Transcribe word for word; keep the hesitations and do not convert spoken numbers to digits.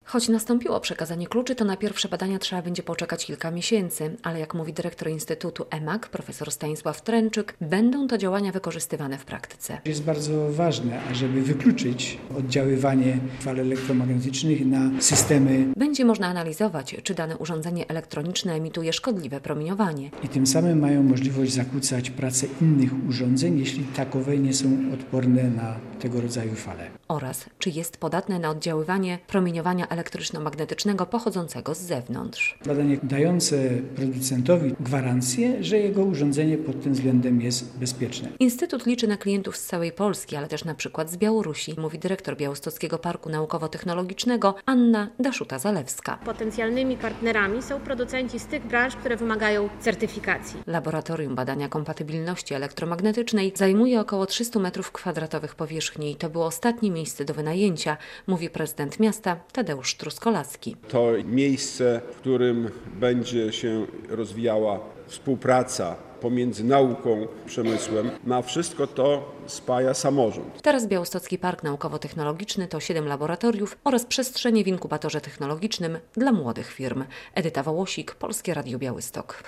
Choć nastąpiło przekazanie kluczy, to na pierwsze badania trzeba będzie poczekać kilka miesięcy, ale jak mówi dyrektor Instytutu E M A K, profesor Stanisław Tręczyk, będą to działania wykorzystywane w praktyce. Jest bardzo ważne, ażeby wykluczyć oddziaływanie fal elektromagnetycznych na systemy. Będzie można analizować, czy dane urządzenie elektroniczne emituje szkodliwe promieniowanie. I tym samym mają możliwość zakłócać pracę innych urządzeń, jeśli takowe nie są odporne na tego rodzaju fale. Oraz czy jest podatne na oddziaływanie promieniowania elektryczno-magnetycznego pochodzącego z zewnątrz. Badanie dające producentowi gwarancję, że jego urządzenie pod tym względem jest bezpieczne. Instytut liczy na klientów z całej Polski, ale też na przykład z Białorusi, mówi dyrektor Białostockiego Parku Naukowo-Technologicznego Anna Daszuta-Zalewska. Potencjalnymi partnerami są producenci z tych branż, które wymagają certyfikacji. Laboratorium badania kompatybilności elektromagnetycznej zajmuje około trzysta metrów kwadratowych powierzchni i to było ostatnie miejsce do wynajęcia, mówi prezydent miasta Tadeusz Truskolaski. To miejsce, w którym będzie się rozwijała współpraca pomiędzy nauką, przemysłem, na wszystko to spaja samorząd. Teraz Białostocki Park Naukowo-Technologiczny to siedem laboratoriów oraz przestrzenie w inkubatorze technologicznym dla młodych firm. Edyta Wołosik, Polskie Radio Białystok.